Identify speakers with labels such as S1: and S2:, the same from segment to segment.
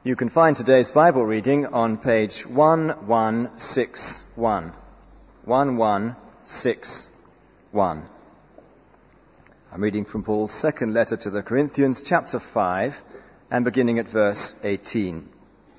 S1: You can find today's Bible reading on page 1161. 1161. I'm reading from Paul's second letter to the Corinthians, chapter 5, and beginning at verse 18.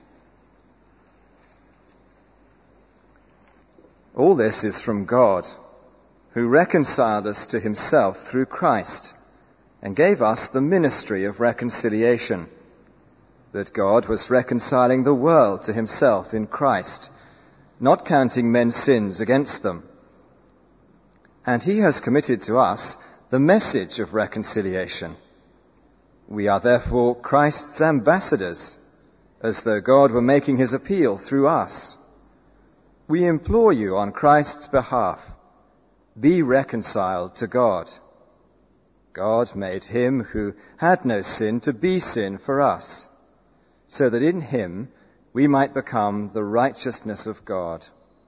S1: All this is from God, who reconciled us to himself through Christ, and gave us the ministry of reconciliation, that God was reconciling the world to himself in Christ, not counting men's sins against them. And he has committed to us the message of reconciliation. We are therefore Christ's ambassadors, as though God were making his appeal through us. We implore you on Christ's behalf, be reconciled to God. God made him who had no sin to be sin for us, so that in him we might become the righteousness of God.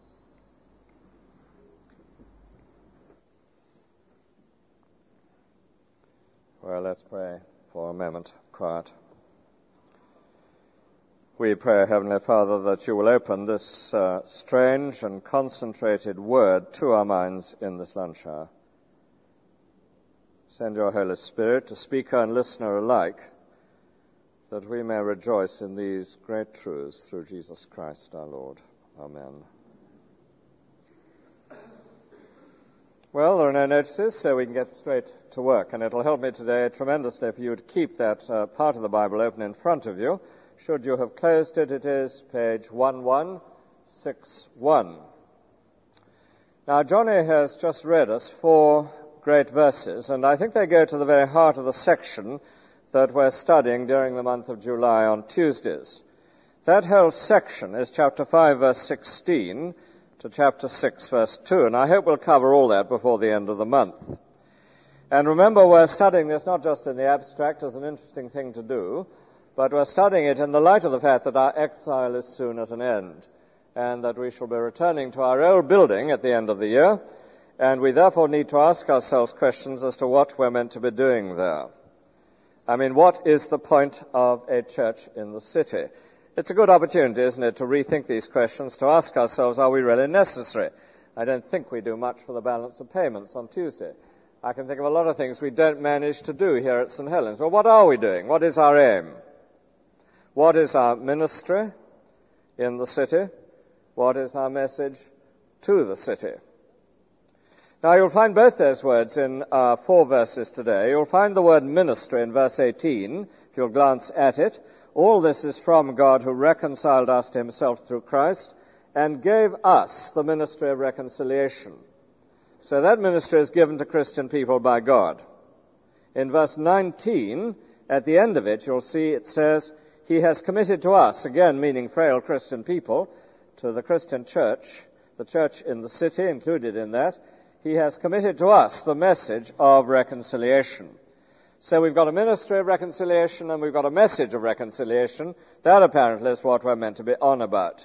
S2: Well, let's pray for a moment of quiet. We pray, Heavenly Father, that you will open this strange and concentrated word to our minds in this lunch hour. Send your Holy Spirit to speaker and listener alike, that we may rejoice in these great truths through Jesus Christ our Lord. Amen. Well, there are no notices, so we can get straight to work, and it'll help me today tremendously for you to keep that part of the Bible open in front of you. Should you have closed it, it is page 1161. Now, Johnny has just read us 4 great verses, and I think they go to the very heart of the section that we're studying during the month of July on Tuesdays. That whole section is chapter 5, verse 16 to chapter 6, verse 2, and I hope we'll cover all that before the end of the month. And remember, we're studying this not just in the abstract as an interesting thing to do, but we're studying it in the light of the fact that our exile is soon at an end, and that we shall be returning to our old building at the end of the year, and we therefore need to ask ourselves questions as to what we're meant to be doing there. I mean, what is the point of a church in the city? It's a good opportunity, isn't it, to rethink these questions, to ask ourselves, are we really necessary? I don't think we do much for the balance of payments on Tuesday. I can think of a lot of things we don't manage to do here at St. Helens. Well, what are we doing? What is our aim? What is our ministry in the city? What is our message to the city? Now, you'll find both those words in 4 verses today. You'll find the word ministry in verse 18, if you'll glance at it. All this is from God, who reconciled us to himself through Christ and gave us the ministry of reconciliation. So that ministry is given to Christian people by God. In verse 19, at the end of it, you'll see it says, he has committed to us, again meaning frail Christian people, to the Christian church, the church in the city included in that, he has committed to us the message of reconciliation. So we've got a ministry of reconciliation and we've got a message of reconciliation. That apparently is what we're meant to be on about.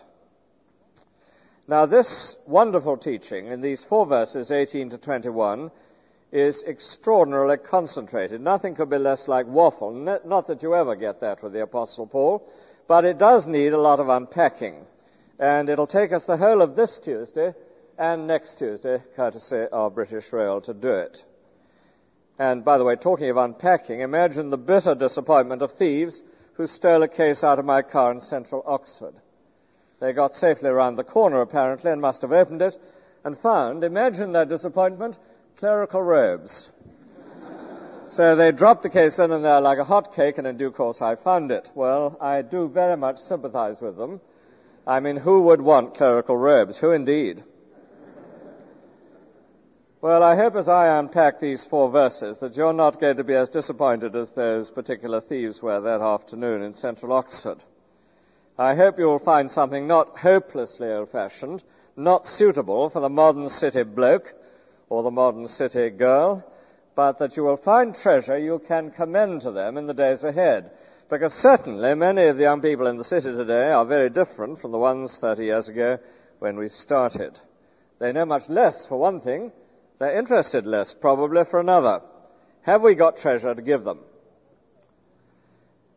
S2: Now, this wonderful teaching in these 4 verses, 18 to 21, is extraordinarily concentrated. Nothing could be less like waffle. Not that you ever get that with the Apostle Paul, but it does need a lot of unpacking. And it'll take us the whole of this Tuesday and next Tuesday, courtesy of British Rail, to do it. And by the way, talking of unpacking, imagine the bitter disappointment of thieves who stole a case out of my car in central Oxford. They got safely around the corner, apparently, and must have opened it and found, imagine their disappointment, clerical robes. So they dropped the case in and there like a hot cake, and in due course I found it. Well, I do very much sympathize with them. I mean, who would want clerical robes? Who indeed? Well, I hope as I unpack these 4 verses that you're not going to be as disappointed as those particular thieves were that afternoon in central Oxford. I hope you will find something not hopelessly old-fashioned, not suitable for the modern city bloke or the modern city girl, but that you will find treasure you can commend to them in the days ahead. Because certainly many of the young people in the city today are very different from the ones 30 years ago when we started. They know much less, for one thing. They're interested less, probably, for another. Have we got treasure to give them?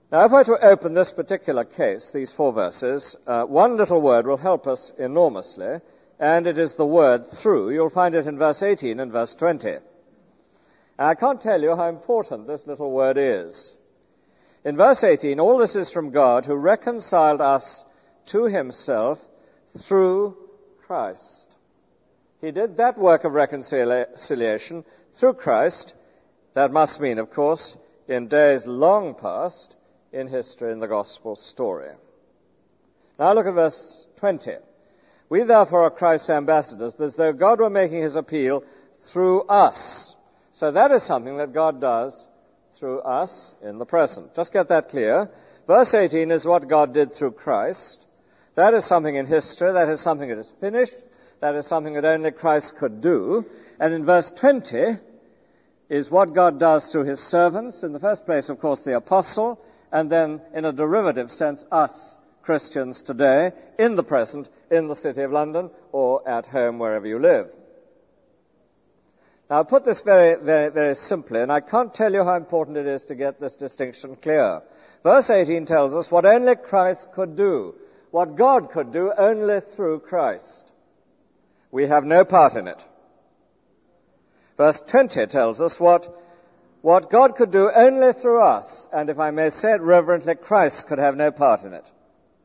S2: Now, if I were to open this particular case, these 4 verses, one little word will help us enormously, and it is the word through. You'll find it in verse 18 and verse 20. And I can't tell you how important this little word is. In verse 18, all this is from God, who reconciled us to himself through Christ. He did that work of reconciliation through Christ. That must mean, of course, in days long past, in history, in the gospel story. Now look at verse 20. We therefore are Christ's ambassadors, as though God were making his appeal through us. So that is something that God does through us in the present. Just get that clear. Verse 18 is what God did through Christ. That is something in history. That is something that is finished. That is something that only Christ could do. And in verse 20 is what God does through his servants. In the first place, of course, the apostle, and then, in a derivative sense, us Christians today, in the present, in the City of London, or at home, wherever you live. Now, I put this very, very, very simply, and I can't tell you how important it is to get this distinction clear. Verse 18 tells us what only Christ could do, what God could do only through Christ. We have no part in it. Verse 20 tells us what God could do only through us, and if I may say it reverently, Christ could have no part in it.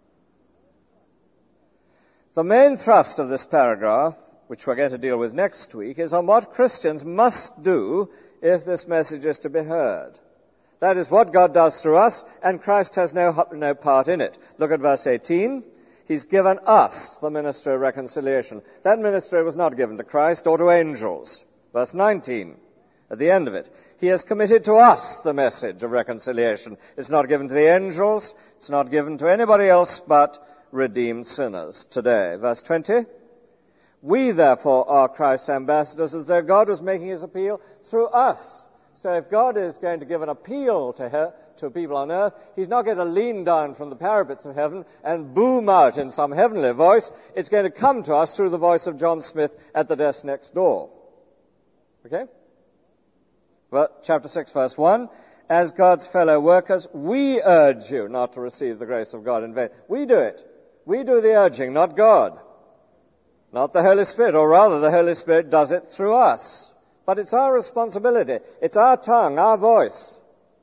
S2: The main thrust of this paragraph, which we're going to deal with next week, is on what Christians must do if this message is to be heard. That is what God does through us, and Christ has no part in it. Look at verse 18. He's given us the ministry of reconciliation. That ministry was not given to Christ or to angels. Verse 19. At the end of it, he has committed to us the message of reconciliation. It's not given to the angels. It's not given to anybody else but redeemed sinners today. Verse 20. We, therefore, are Christ's ambassadors, as though God was making his appeal through us. So if God is going to give an appeal to people on earth, he's not going to lean down from the parapets of heaven and boom out in some heavenly voice. It's going to come to us through the voice of John Smith at the desk next door. Okay? Well, chapter 6, verse 1, as God's fellow workers, we urge you not to receive the grace of God in vain. We do it. We do the urging, not God. Not the Holy Spirit, or rather the Holy Spirit does it through us. But it's our responsibility. It's our tongue, our voice.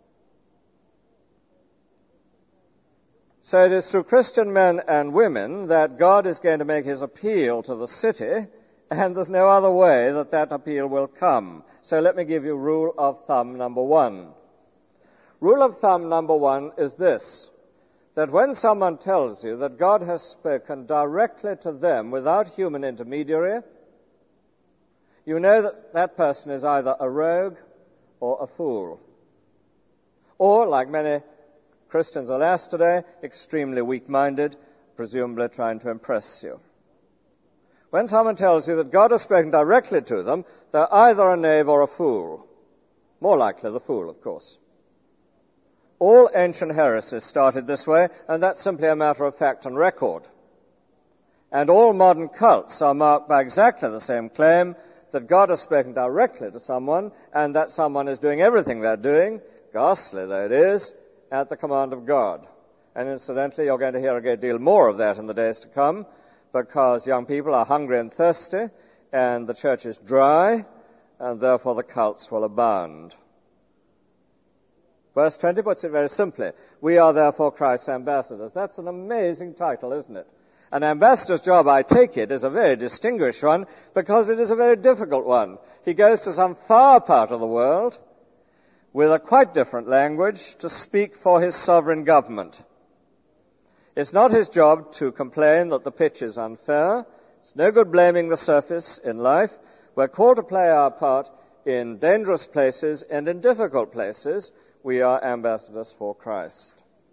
S2: So it is through Christian men and women that God is going to make his appeal to the city, and there's no other way that that appeal will come. So let me give you rule of thumb number 1. Rule of thumb number 1 is this, that when someone tells you that God has spoken directly to them without human intermediary, you know that that person is either a rogue or a fool. Or, like many Christians, alas, today, extremely weak-minded, presumably trying to impress you. When someone tells you that God has spoken directly to them, they're either a knave or a fool. More likely the fool, of course. All ancient heresies started this way, and that's simply a matter of fact and record. And all modern cults are marked by exactly the same claim, that God has spoken directly to someone, and that someone is doing everything they're doing, ghastly though it is, at the command of God. And incidentally, you're going to hear a great deal more of that in the days to come, because young people are hungry and thirsty, and the church is dry, and therefore the cults will abound. Verse 20 puts it very simply. We are therefore Christ's ambassadors. That's an amazing title, isn't it? An ambassador's job, I take it, is a very distinguished one, because it is a very difficult one. He goes to some far part of the world with a quite different language to speak for his sovereign government. It's not his job to complain that the pitch is unfair. It's no good blaming the surface in life. We're called to play our part in dangerous places and in difficult places. We are ambassadors for Christ.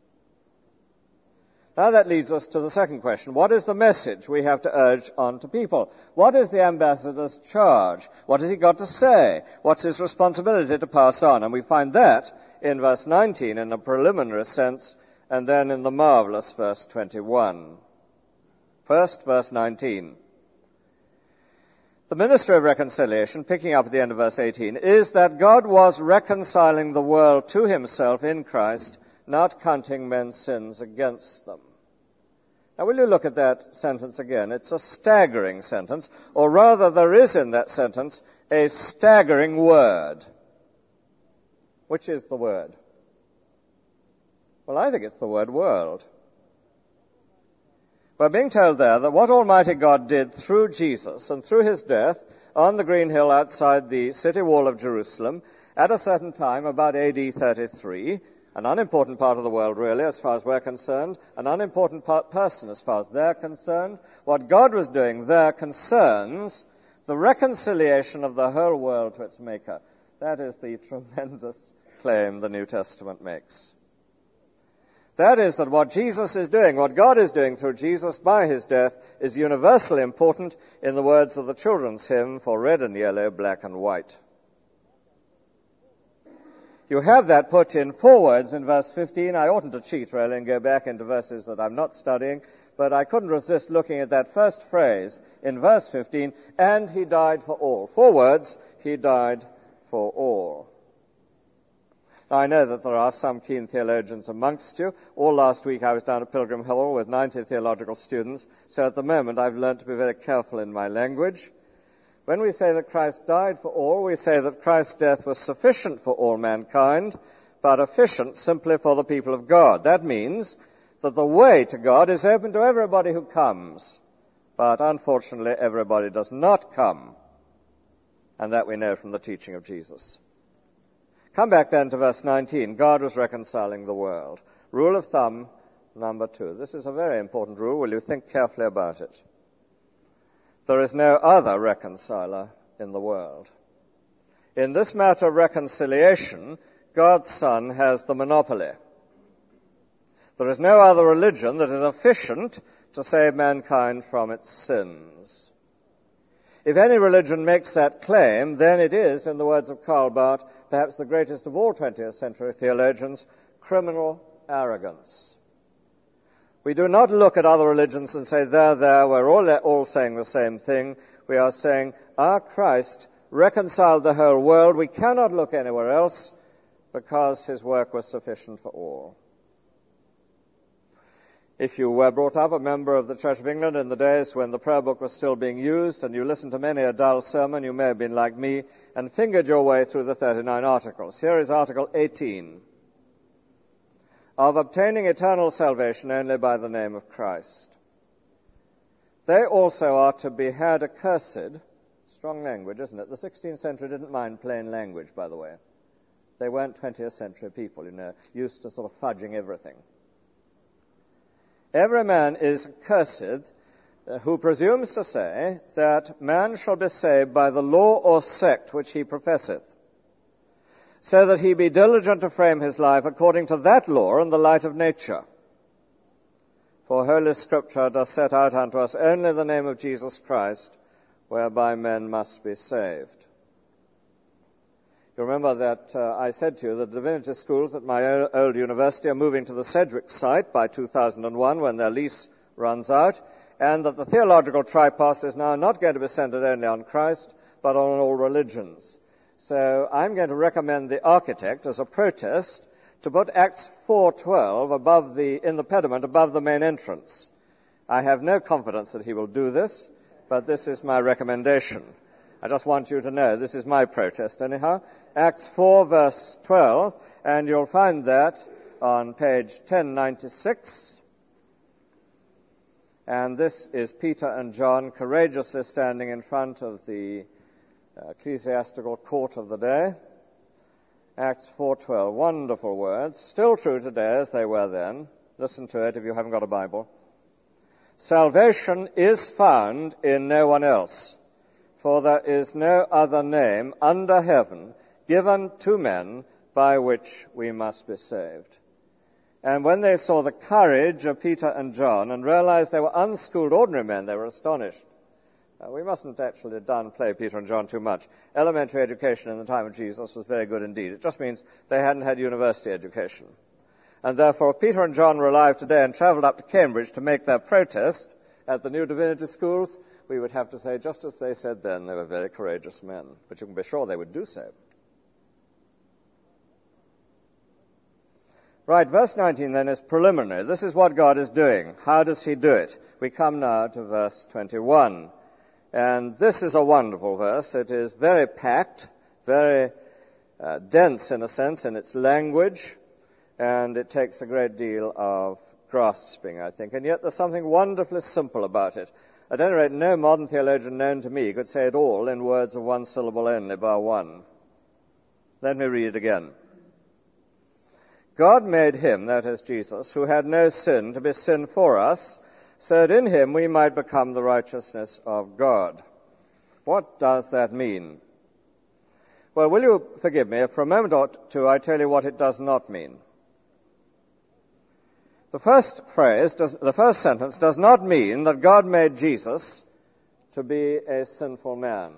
S2: Now that leads us to the second question. What is the message we have to urge on to people? What is the ambassador's charge? What has he got to say? What's his responsibility to pass on? And we find that in verse 19 in a preliminary sense, and then in the marvelous verse 21. First, verse 19. The ministry of reconciliation, picking up at the end of verse 18, is that God was reconciling the world to himself in Christ, not counting men's sins against them. Now, will you look at that sentence again? It's a staggering sentence, or rather there is in that sentence a staggering word. Which is the word? Well, I think it's the word world. We're being told there that what Almighty God did through Jesus and through his death on the green hill outside the city wall of Jerusalem at a certain time, about AD 33, an unimportant part of the world, really, as far as we're concerned, an unimportant person as far as they're concerned. What God was doing there concerns the reconciliation of the whole world to its Maker. That is the tremendous claim the New Testament makes. That is that what Jesus is doing, what God is doing through Jesus by his death, is universally important, in the words of the children's hymn, for red and yellow, black and white. You have that put in 4 words in verse 15. I oughtn't to cheat, really, and go back into verses that I'm not studying, but I couldn't resist looking at that first phrase in verse 15, and he died for all. 4 words, he died for all. Now, I know that there are some keen theologians amongst you. All last week I was down at Pilgrim Hill with 90 theological students, so at the moment I've learned to be very careful in my language. When we say that Christ died for all, we say that Christ's death was sufficient for all mankind, but efficient simply for the people of God. That means that the way to God is open to everybody who comes, but unfortunately everybody does not come, and that we know from the teaching of Jesus. Come back then to verse 19. God was reconciling the world. Rule of thumb number 2. This is a very important rule. Will you think carefully about it? There is no other reconciler in the world. In this matter of reconciliation, God's Son has the monopoly. There is no other religion that is efficient to save mankind from its sins. If any religion makes that claim, then it is, in the words of Karl Barth, perhaps the greatest of all 20th century theologians, criminal arrogance. We do not look at other religions and say, there, we're all saying the same thing. We are saying, our Christ reconciled the whole world. We cannot look anywhere else because his work was sufficient for all. If you were brought up a member of the Church of England in the days when the prayer book was still being used and you listened to many a dull sermon, you may have been like me and fingered your way through the 39 articles. Here is Article 18. Of obtaining eternal salvation only by the name of Christ. They also are to be had accursed. Strong language, isn't it? The 16th century didn't mind plain language, by the way. They weren't 20th century people, used to sort of fudging everything. Every man is accursed who presumes to say that man shall be saved by the law or sect which he professeth, so that he be diligent to frame his life according to that law in the light of nature. For Holy Scripture does set out unto us only the name of Jesus Christ, whereby men must be saved. You remember that I said to you that the divinity schools at my old university are moving to the Sedgwick site by 2001 when their lease runs out, and that the theological tripos is now not going to be centered only on Christ, but on all religions. So I'm going to recommend the architect, as a protest, to put Acts 4:12 in the pediment above the main entrance. I have no confidence that he will do this, but this is my recommendation. I just want you to know this is my protest anyhow. Acts 4 verse 12, and you'll find that on page 1096. And this is Peter and John courageously standing in front of the ecclesiastical court of the day. Acts 4:12, wonderful words, still true today as they were then. Listen to it if you haven't got a Bible. Salvation is found in no one else, for there is no other name under heaven given to men by which we must be saved. And when they saw the courage of Peter and John and realized they were unschooled ordinary men, they were astonished. We mustn't actually downplay Peter and John too much. Elementary education in the time of Jesus was very good indeed. It just means they hadn't had university education. And therefore, if Peter and John were alive today and traveled up to Cambridge to make their protest at the new divinity schools, we would have to say, just as they said then, they were very courageous men. But you can be sure they would do so. Right, verse 19 then is preliminary. This is what God is doing. How does he do it? We come now to verse 21. And this is a wonderful verse. It is very packed, very dense in a sense in its language, and it takes a great deal of grasping, I think. And yet there's something wonderfully simple about it. At any rate, no modern theologian known to me could say it all in words of one syllable only, bar one. Let me read it again. God made him, that is Jesus, who had no sin, to be sin for us, so that in him we might become the righteousness of God. What does that mean? Well, will you forgive me if for a moment or two I tell you what it does not mean? The first sentence does not mean that God made Jesus to be a sinful man.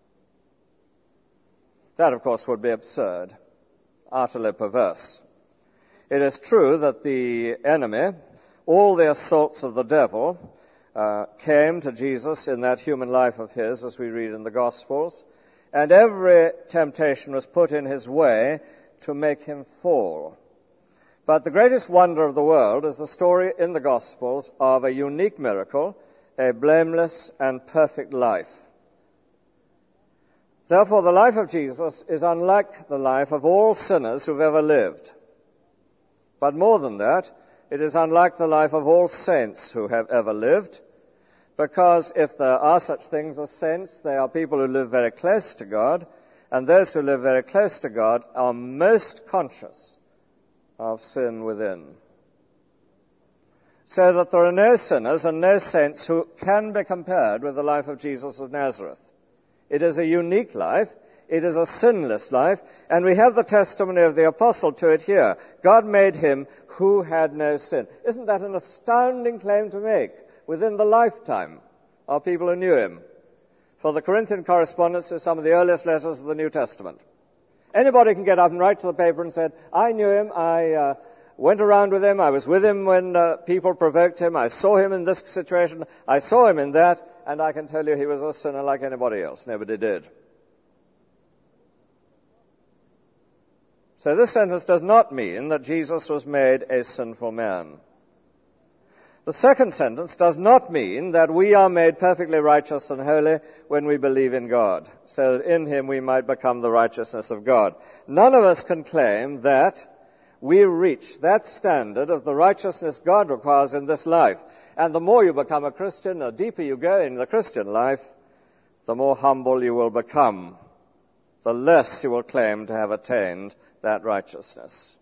S2: That, of course, would be absurd, utterly perverse. It is true that the enemy, all the assaults of the devil, came to Jesus in that human life of his, as we read in the Gospels, and every temptation was put in his way to make him fall. But the greatest wonder of the world is the story in the Gospels of a unique miracle, a blameless and perfect life. Therefore, the life of Jesus is unlike the life of all sinners who've ever lived. But more than that, it is unlike the life of all saints who have ever lived, because if there are such things as saints, they are people who live very close to God, and those who live very close to God are most conscious of sin within. So that there are no sinners and no saints who can be compared with the life of Jesus of Nazareth. It is a unique life. It is a sinless life, and we have the testimony of the apostle to it here. God made him who had no sin. Isn't that an astounding claim to make within the lifetime of people who knew him? For the Corinthian correspondence is some of the earliest letters of the New Testament. Anybody can get up and write to the paper and say, I knew him, I went around with him, I was with him when people provoked him, I saw him in this situation, I saw him in that, and I can tell you he was a sinner like anybody else. Nobody did. So this sentence does not mean that Jesus was made a sinful man. The second sentence does not mean that we are made perfectly righteous and holy when we believe in God, so that in him we might become the righteousness of God. None of us can claim that we reach that standard of the righteousness God requires in this life. And the more you become a Christian, the deeper you go in the Christian life, the more humble you will become, the less you will claim to have attained that righteousness.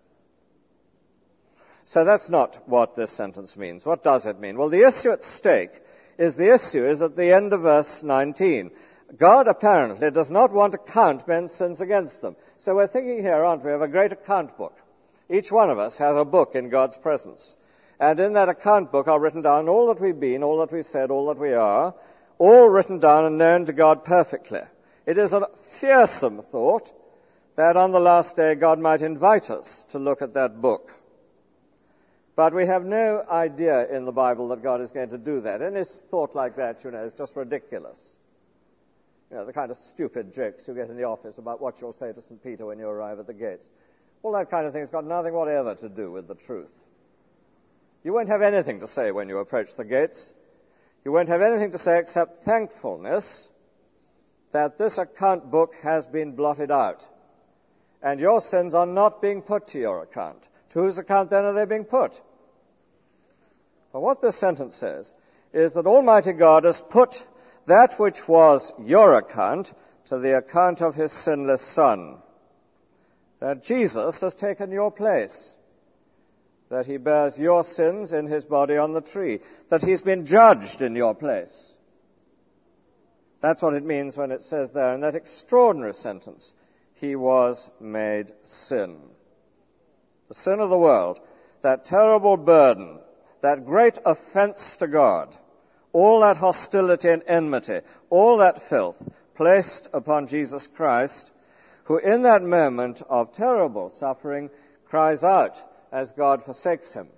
S2: So that's not what this sentence means. What does it mean? Well, the issue at stake is at the end of verse 19. God apparently does not want to count men's sins against them. So we're thinking here, aren't we, of a great account book. Each one of us has a book in God's presence. And in that account book are written down all that we've been, all that we've said, all that we are, all written down and known to God perfectly. It is a fearsome thought that on the last day God might invite us to look at that book. But we have no idea in the Bible that God is going to do that. Any thought like that, is just ridiculous. The kind of stupid jokes you get in the office about what you'll say to St. Peter when you arrive at the gates. All that kind of thing has got nothing whatever to do with the truth. You won't have anything to say when you approach the gates. You won't have anything to say except thankfulness that this account book has been blotted out. And your sins are not being put to your account. To whose account then are they being put? But what this sentence says is that Almighty God has put that which was your account to the account of his sinless Son. That Jesus has taken your place. That he bears your sins in his body on the tree. That he's been judged in your place. That's what it means when it says there in that extraordinary sentence, he was made sin. The sin of the world, that terrible burden, that great offense to God, all that hostility and enmity, all that filth placed upon Jesus Christ, who in that moment of terrible suffering cries out as God forsakes him,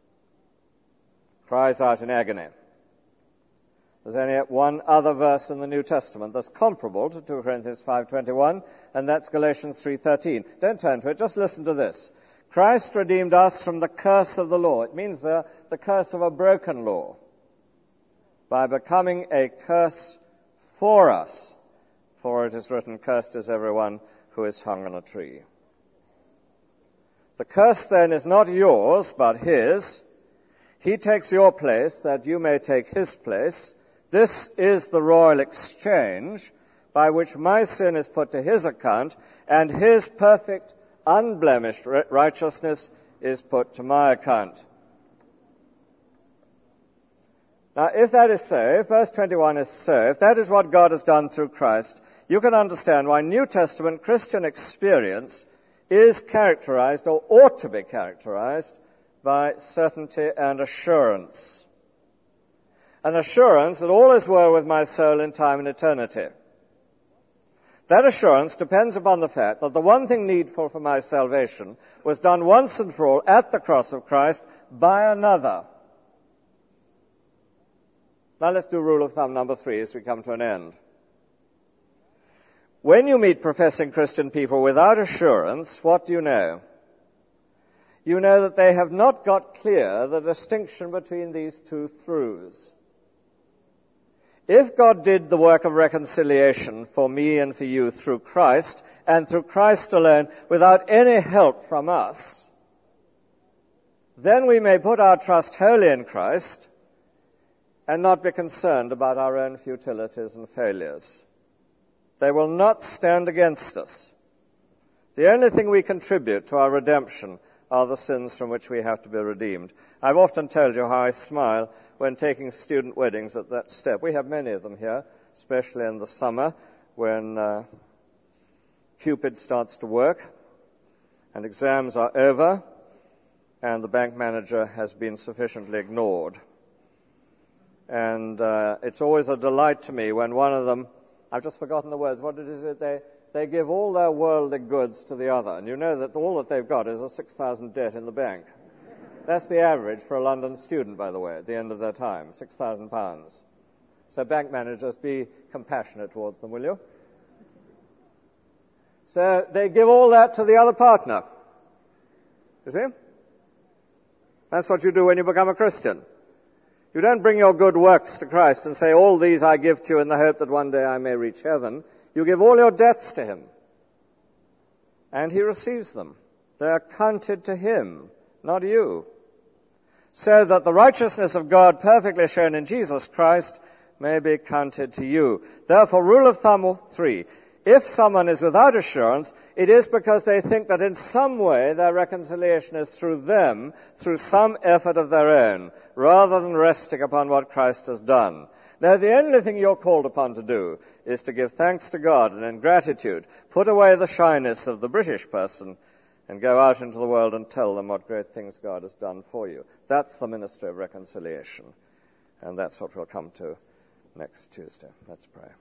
S2: cries out in agony. There's only one other verse in the New Testament that's comparable to 2 Corinthians 5:21, and that's Galatians 3:13. Don't turn to it, just listen to this. Christ redeemed us from the curse of the law. It means the curse of a broken law, by becoming a curse for us. For it is written, cursed is everyone who is hung on a tree. The curse then is not yours, but his. He takes your place that you may take his place. This is the royal exchange by which my sin is put to his account, and his perfect, unblemished righteousness is put to my account. Now, if that is so, if verse 21 is so, if that is what God has done through Christ, you can understand why New Testament Christian experience is characterized, or ought to be characterized, by certainty and assurance. An assurance that all is well with my soul in time and eternity. That assurance depends upon the fact that the one thing needful for my salvation was done once and for all at the cross of Christ by another. Now let's do rule of thumb number 3 as we come to an end. When you meet professing Christian people without assurance, what do you know? You know that they have not got clear the distinction between these two throughs. If God did the work of reconciliation for me and for you through Christ, and through Christ alone, without any help from us, then we may put our trust wholly in Christ and not be concerned about our own futilities and failures. They will not stand against us. The only thing we contribute to our redemption are the sins from which we have to be redeemed. I've often told you how I smile when taking student weddings at that step. We have many of them here, especially in the summer when Cupid starts to work and exams are over and the bank manager has been sufficiently ignored. And it's always a delight to me when one of them, I've just forgotten the words, what is it? They give all their worldly goods to the other. And you know that all that they've got is a 6,000 debt in the bank. That's the average for a London student, by the way, at the end of their time, £6,000. So bank managers, be compassionate towards them, will you? So they give all that to the other partner. You see? That's what you do when you become a Christian. You don't bring your good works to Christ and say, all these I give to you in the hope that one day I may reach heaven. You give all your debts to him, and he receives them. They are counted to him, not you. So that the righteousness of God perfectly shown in Jesus Christ may be counted to you. Therefore, rule of thumb 3, if someone is without assurance, it is because they think that in some way their reconciliation is through them, through some effort of their own, rather than resting upon what Christ has done. Now, the only thing you're called upon to do is to give thanks to God and in gratitude put away the shyness of the British person and go out into the world and tell them what great things God has done for you. That's the ministry of reconciliation. And that's what we'll come to next Tuesday. Let's pray.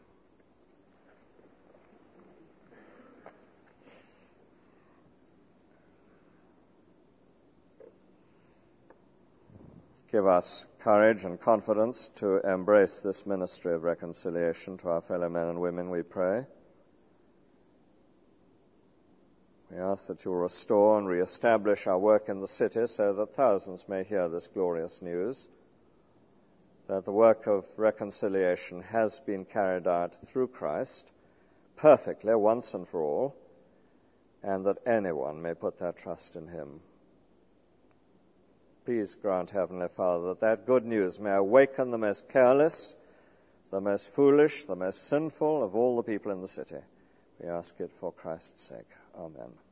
S2: Give us courage and confidence to embrace this ministry of reconciliation to our fellow men and women, we pray. We ask that you will restore and re-establish our work in the city so that thousands may hear this glorious news, that the work of reconciliation has been carried out through Christ perfectly once and for all, and that anyone may put their trust in him. Please grant, Heavenly Father, that good news may awaken the most careless, the most foolish, the most sinful of all the people in the city. We ask it for Christ's sake. Amen.